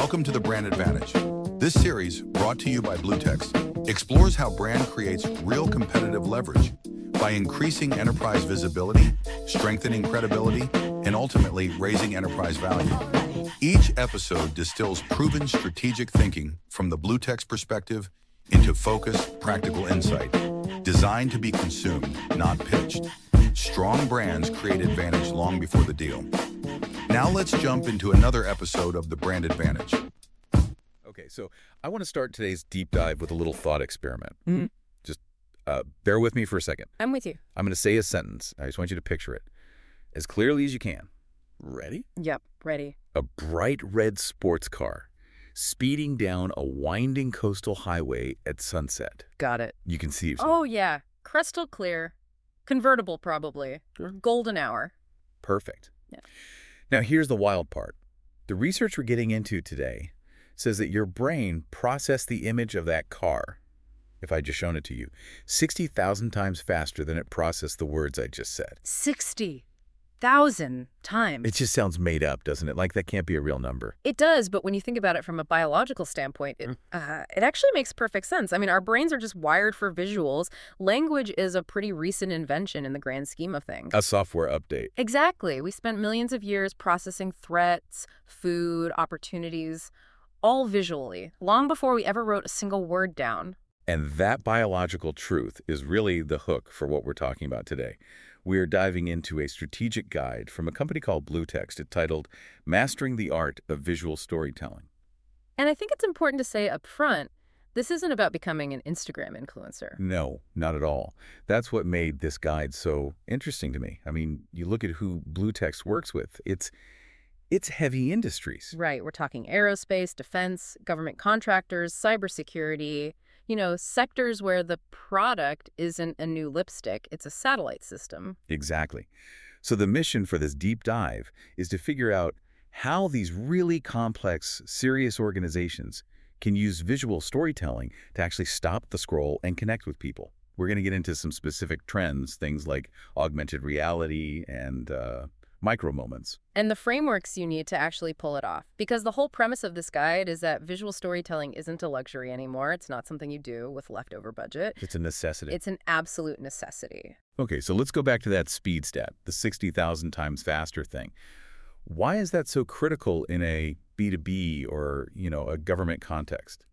Welcome to the Brand Advantage. This series, brought to you by Bluetext, explores how brand creates real competitive leverage by increasing enterprise visibility, strengthening credibility, and ultimately raising enterprise value. Each episode distills proven strategic thinking from the Bluetext perspective into focused, practical insight, designed to be consumed, not pitched. Strong brands create advantage long before the deal. Now let's jump into another episode of the Brand Advantage. Okay, so I want to start today's deep dive with a little thought experiment. Mm-hmm. Just bear with me for a second. I'm with you. I'm going to say a sentence. I just want you to picture it as clearly as you can. Ready? Yep, ready. A bright red sports car speeding down a winding coastal highway at sunset. Got it. You can see. Oh, yeah. Crystal clear. Convertible, probably. Golden hour. Perfect. Yeah. Now, here's the wild part. The research we're getting into today says that your brain processed the image of that car, if I just shown it to you, 60,000 times faster than it processed the words I just said. 60,000 times. It just sounds made up, doesn't it? Like that can't be a real number. It does, but when you think about it from a biological standpoint, it actually makes perfect sense. I mean, our brains are just wired for visuals. Language is a pretty recent invention in the grand scheme of things. A software update. Exactly. We spent millions of years processing threats, food, opportunities, all visually, long before we ever wrote a single word down. And that biological truth is really the hook for what we're talking about today. We are diving into a strategic guide from a company called Bluetext titled Mastering the Art of Visual Storytelling. And I think it's important to say up front, this isn't about becoming an Instagram influencer. No, not at all. That's what made this guide so interesting to me. I mean, you look at who Bluetext works with. It's heavy industries. Right. We're talking aerospace, defense, government contractors, cybersecurity, sectors where the product isn't a new lipstick, it's a satellite system. Exactly. So the mission for this deep dive is to figure out how these really complex, serious organizations can use visual storytelling to actually stop the scroll and connect with people. We're going to get into some specific trends, things like augmented reality and micro moments. And the frameworks you need to actually pull it off. Because the whole premise of this guide is that visual storytelling isn't a luxury anymore. It's not something you do with leftover budget. It's a necessity. It's an absolute necessity. Okay, so let's go back to that speed stat, the 60,000 times faster thing. Why is that so critical in a B2B or, a government context?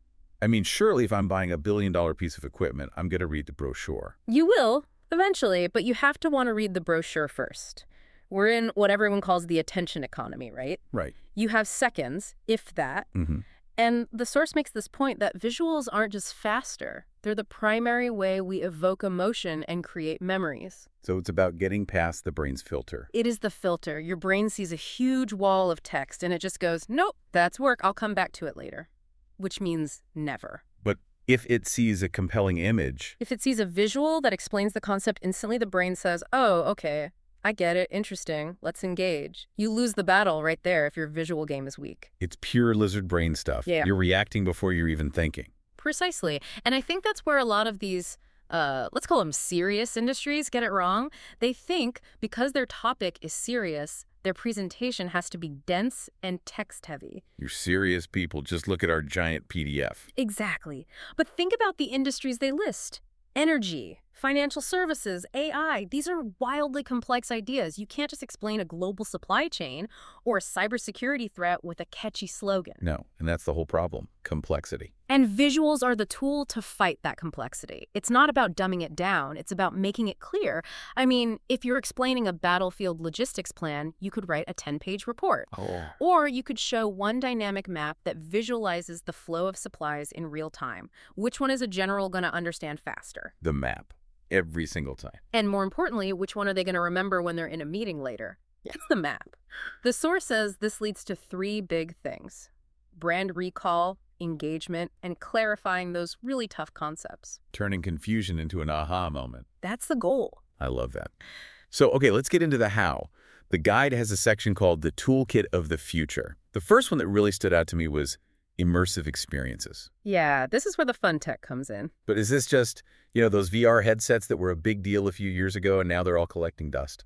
I mean, surely if I'm buying $1 billion piece of equipment, I'm going to read the brochure. You will, eventually, but you have to want to read the brochure first. We're in what everyone calls the attention economy, right? Right. You have seconds, if that. Mm-hmm. And the source makes this point that visuals aren't just faster. They're the primary way we evoke emotion and create memories. So it's about getting past the brain's filter. It is the filter. Your brain sees a huge wall of text and it just goes, nope, that's work. I'll come back to it later. Which means never. But if it sees a compelling image... If it sees a visual that explains the concept instantly, the brain says, oh, okay, I get it. Interesting. Let's engage. You lose the battle right there if your visual game is weak. It's pure lizard brain stuff. Yeah. You're reacting before you're even thinking. Precisely. And I think that's where a lot of these, let's call them serious industries, get it wrong. They think because their topic is serious, their presentation has to be dense and text-heavy. You're serious people. Just look at our giant PDF. Exactly. But think about the industries they list. Energy, financial services, AI, these are wildly complex ideas. You can't just explain a global supply chain or a cybersecurity threat with a catchy slogan. No, and that's the whole problem, complexity. And visuals are the tool to fight that complexity. It's not about dumbing it down, it's about making it clear. I mean, if you're explaining a battlefield logistics plan, you could write a 10-page report. Oh. Or you could show one dynamic map that visualizes the flow of supplies in real time. Which one is a general going to understand faster? The map. Every single time. And more importantly, which one are they going to remember when they're in a meeting later? It's the map. The source says this leads to 3 big things: brand recall, engagement, and clarifying those really tough concepts. Turning confusion into an aha moment. That's the goal. I love that. So, okay, let's get into the how. The guide has a section called the Toolkit of the Future. The first one that really stood out to me was immersive experiences. Yeah, this is where the fun tech comes in. But is this just, those VR headsets that were a big deal a few years ago and now they're all collecting dust?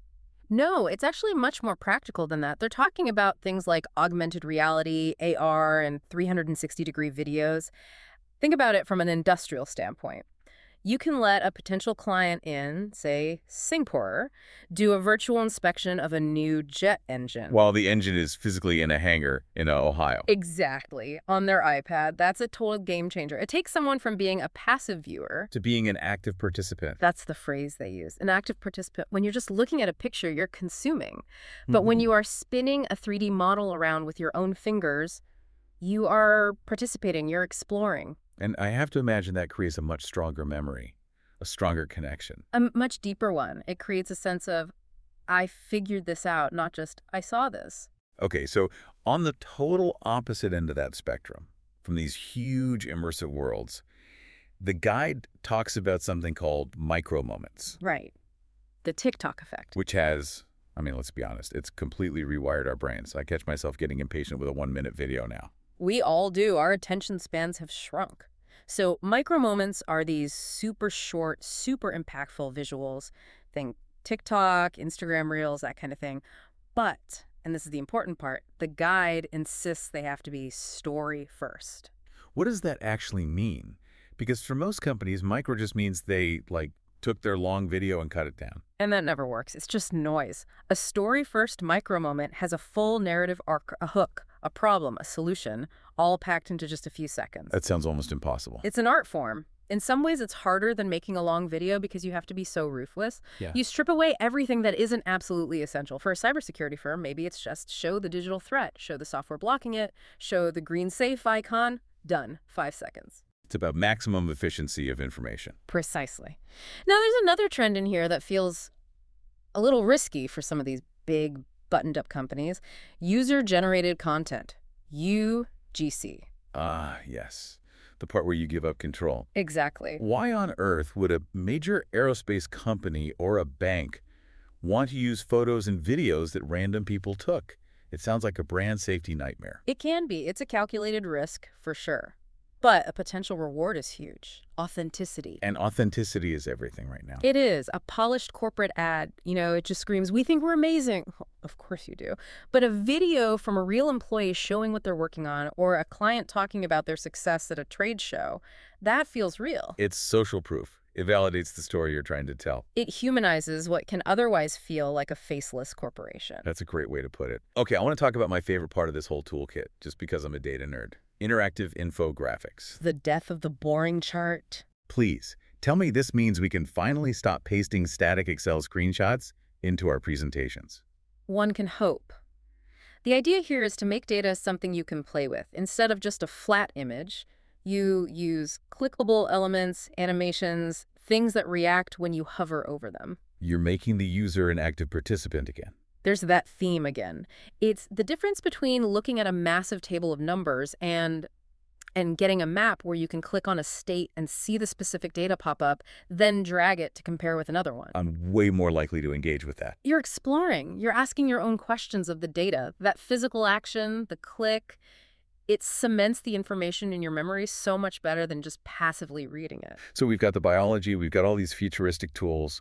No, it's actually much more practical than that. They're talking about things like augmented reality, AR, and 360-degree videos. Think about it from an industrial standpoint. You can let a potential client in, say, Singapore, do a virtual inspection of a new jet engine. While the engine is physically in a hangar in Ohio. Exactly. On their iPad. That's a total game changer. It takes someone from being a passive viewer To being an active participant. That's the phrase they use. An active participant. When you're just looking at a picture, you're consuming. But when you are spinning a 3D model around with your own fingers, you are participating, you're exploring. And I have to imagine that creates a much stronger memory, a stronger connection. A much deeper one. It creates a sense of, I figured this out, not just, I saw this. Okay, so on the total opposite end of that spectrum, from these huge immersive worlds, the guide talks about something called micro moments, Right. The TikTok effect. which has, I mean, let's be honest, it's completely rewired our brains. I catch myself getting impatient with a 1-minute video now. We all do. Our attention spans have shrunk. So micro moments are these super short, super impactful visuals. Think TikTok, Instagram Reels, that kind of thing. But, and this is the important part, the guide insists they have to be story first. What does that actually mean? Because for most companies, micro just means they, took their long video and cut it down. And that never works. It's just noise. A story-first micro moment has a full narrative arc, a hook, a problem, a solution, all packed into just a few seconds. That sounds almost impossible. It's an art form. In some ways, it's harder than making a long video because you have to be so ruthless. Yeah. You strip away everything that isn't absolutely essential. For a cybersecurity firm, maybe it's just show the digital threat, show the software blocking it, show the green safe icon. Done. 5 seconds. It's about maximum efficiency of information. Precisely. Now, there's another trend in here that feels a little risky for some of these big, buttoned-up companies. User-generated content. UGC. Ah, yes. The part where you give up control. Exactly. Why on earth would a major aerospace company or a bank want to use photos and videos that random people took? It sounds like a brand safety nightmare. It can be. It's a calculated risk, for sure. But a potential reward is huge. Authenticity. And authenticity is everything right now. It is. A polished corporate ad, it just screams, we think we're amazing. Of course you do. But a video from a real employee showing what they're working on, or a client talking about their success at a trade show, that feels real. It's social proof. It validates the story you're trying to tell. It humanizes what can otherwise feel like a faceless corporation. That's a great way to put it. Okay, I want to talk about my favorite part of this whole toolkit, just because I'm a data nerd. Interactive infographics. The death of the boring chart. Please, tell me this means we can finally stop pasting static Excel screenshots into our presentations. One can hope. The idea here is to make data something you can play with. Instead of just a flat image, you use clickable elements, animations, things that react when you hover over them. You're making the user an active participant again. There's that theme again. It's the difference between looking at a massive table of numbers and getting a map where you can click on a state and see the specific data pop up, then drag it to compare with another one. I'm way more likely to engage with that. You're exploring. You're asking your own questions of the data. That physical action, the click, it cements the information in your memory so much better than just passively reading it. So we've got the biology, we've got all these futuristic tools,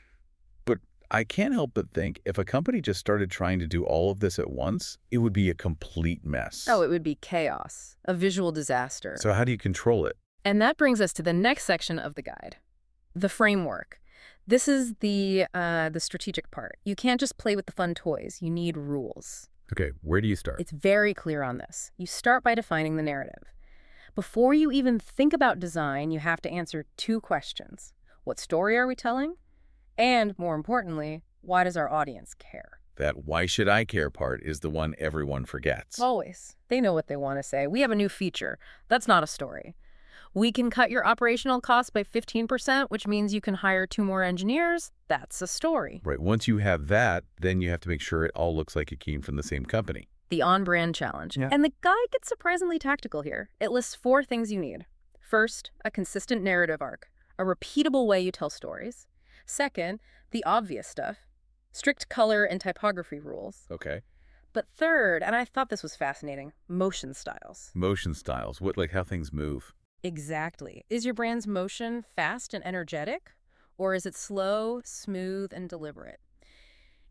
but I can't help but think if a company just started trying to do all of this at once, it would be a complete mess. Oh, it would be chaos, a visual disaster. So how do you control it? And that brings us to the next section of the guide, the framework. This is the strategic part. You can't just play with the fun toys. You need rules. Okay, where do you start? It's very clear on this. You start by defining the narrative. Before you even think about design, you have to answer 2 questions. What story are we telling? And, more importantly, why does our audience care? That why should I care part is the one everyone forgets. Always. They know what they want to say. We have a new feature. That's not a story. We can cut your operational costs by 15%, which means you can hire 2 more engineers. That's a story. Right, once you have that, then you have to make sure it all looks like it came from the same company. The on-brand challenge. Yeah. And the guide gets surprisingly tactical here. It lists 4 things you need. First, a consistent narrative arc, a repeatable way you tell stories. Second, the obvious stuff, strict color and typography rules. Okay. But third, and I thought this was fascinating, motion styles. Motion styles, like how things move. Exactly. Is your brand's motion fast and energetic? Or is it slow, smooth, and deliberate?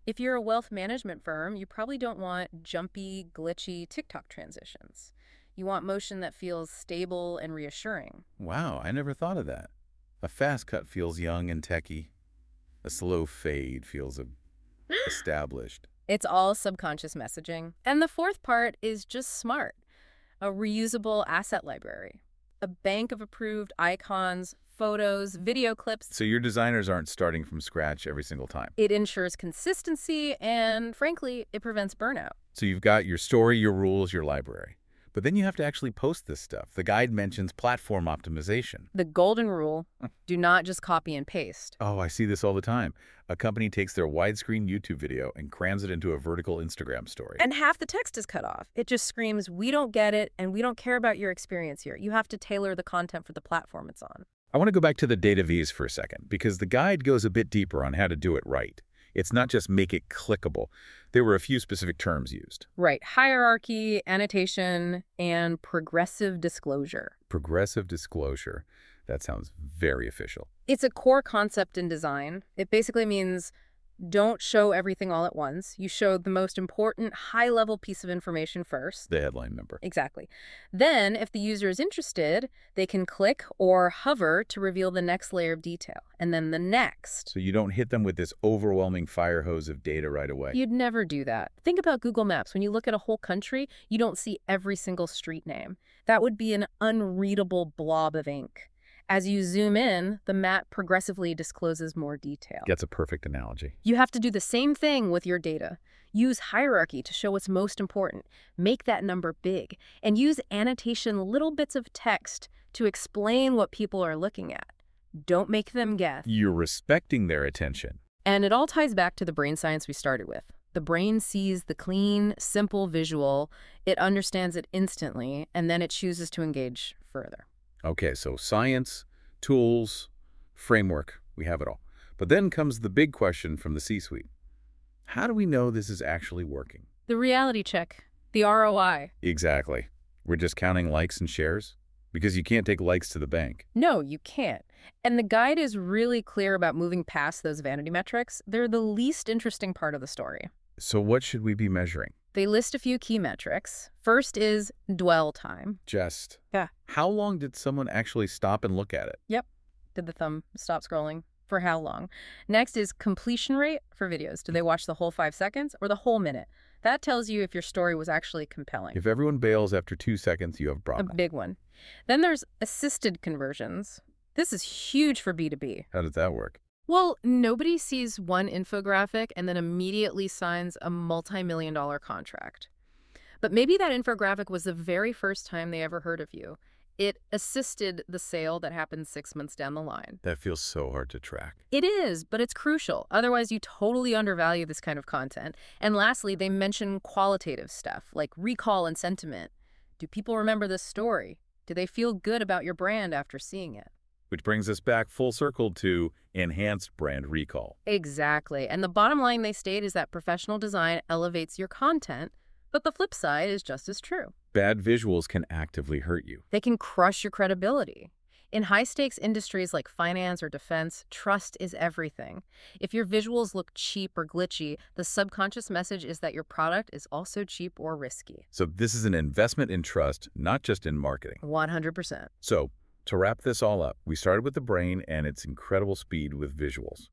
If you're a wealth management firm, you probably don't want jumpy, glitchy TikTok transitions. You want motion that feels stable and reassuring. Wow, I never thought of that. A fast cut feels young and techy. A slow fade feels established. It's all subconscious messaging. And the fourth part is just smart. A reusable asset library. A bank of approved icons, photos, video clips. So your designers aren't starting from scratch every single time. It ensures consistency and, frankly, it prevents burnout. So you've got your story, your rules, your library. But then you have to actually post this stuff. The guide mentions platform optimization. The golden rule, do not just copy and paste. Oh, I see this all the time. A company takes their widescreen YouTube video and crams it into a vertical Instagram story. And half the text is cut off. It just screams, we don't get it, and we don't care about your experience here. You have to tailor the content for the platform it's on. I want to go back to the data V's for a second, because the guide goes a bit deeper on how to do it right. It's not just make it clickable. There were a few specific terms used. Right. Hierarchy, annotation, and progressive disclosure. Progressive disclosure. That sounds very official. It's a core concept in design. It basically means don't show everything all at once. You show the most important high-level piece of information first. The headline number. Exactly. Then, if the user is interested, they can click or hover to reveal the next layer of detail, and then the next. So you don't hit them with this overwhelming fire hose of data right away. You'd never do that. Think about Google Maps. When you look at a whole country, you don't see every single street name. That would be an unreadable blob of ink. As you zoom in, the map progressively discloses more detail. That's a perfect analogy. You have to do the same thing with your data. Use hierarchy to show what's most important. Make that number big. And use annotation, little bits of text, to explain what people are looking at. Don't make them guess. You're respecting their attention. And it all ties back to the brain science we started with. The brain sees the clean, simple visual, it understands it instantly, and then it chooses to engage further. Okay, so science, tools, framework, we have it all. But then comes the big question from the C-suite. How do we know this is actually working? The reality check, the ROI. Exactly. We're just counting likes and shares? Because you can't take likes to the bank. No, you can't. And the guide is really clear about moving past those vanity metrics. They're the least interesting part of the story. So what should we be measuring? They list a few key metrics. First is dwell time. Just. Yeah. How long did someone actually stop and look at it? Yep. Did the thumb stop scrolling? For how long? Next is completion rate for videos. Do they watch the whole 5 seconds or the whole minute? That tells you if your story was actually compelling. If everyone bails after 2 seconds, you have a problem. A big one. Then there's assisted conversions. This is huge for B2B. How does that work? Well, nobody sees one infographic and then immediately signs a multi-million-dollar contract. But maybe that infographic was the very first time they ever heard of you. It assisted the sale that happened 6 months down the line. That feels so hard to track. It is, but it's crucial. Otherwise, you totally undervalue this kind of content. And lastly, they mention qualitative stuff like recall and sentiment. Do people remember this story? Do they feel good about your brand after seeing it? Which brings us back full circle to enhanced brand recall. Exactly. And the bottom line they state is that professional design elevates your content, but the flip side is just as true. Bad visuals can actively hurt you. They can crush your credibility. In high-stakes industries like finance or defense, trust is everything. If your visuals look cheap or glitchy, the subconscious message is that your product is also cheap or risky. So this is an investment in trust, not just in marketing. 100%. So to wrap this all up, we started with the brain and its incredible speed with visuals.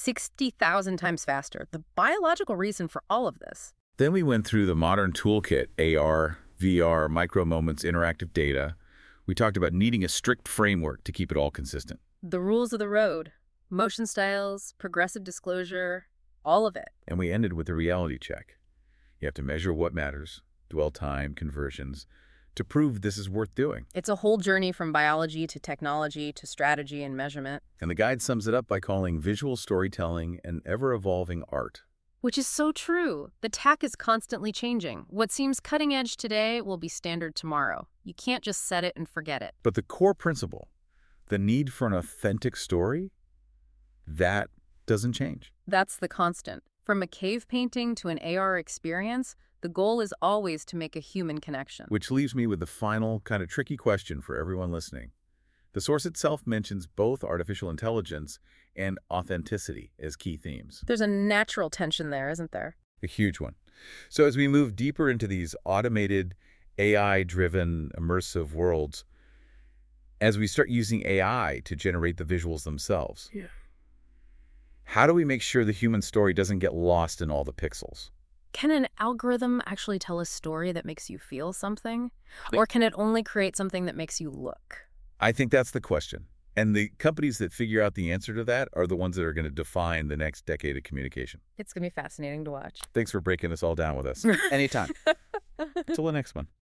60,000 times faster, the biological reason for all of this. Then we went through the modern toolkit, AR, VR, micro moments, interactive data. We talked about needing a strict framework to keep it all consistent. The rules of the road, motion styles, progressive disclosure, all of it. And we ended with the reality check. You have to measure what matters, dwell time, conversions, to prove this is worth doing. It's a whole journey from biology to technology to strategy and measurement. And the guide sums it up by calling visual storytelling an ever-evolving art. Which is so true. The tech is constantly changing. What seems cutting edge today will be standard tomorrow. You can't just set it and forget it. But the core principle, the need for an authentic story, that doesn't change. That's the constant. From a cave painting to an AR experience, the goal is always to make a human connection. Which leaves me with the final kind of tricky question for everyone listening. The source itself mentions both artificial intelligence and authenticity as key themes. There's a natural tension there, isn't there? A huge one. So as we move deeper into these automated, AI-driven, immersive worlds, as we start using AI to generate the visuals themselves, how do we make sure the human story doesn't get lost in all the pixels? Can an algorithm actually tell a story that makes you feel something? Or can it only create something that makes you look? I think that's the question. And the companies that figure out the answer to that are the ones that are going to define the next decade of communication. It's going to be fascinating to watch. Thanks for breaking this all down with us. Anytime. Till the next one.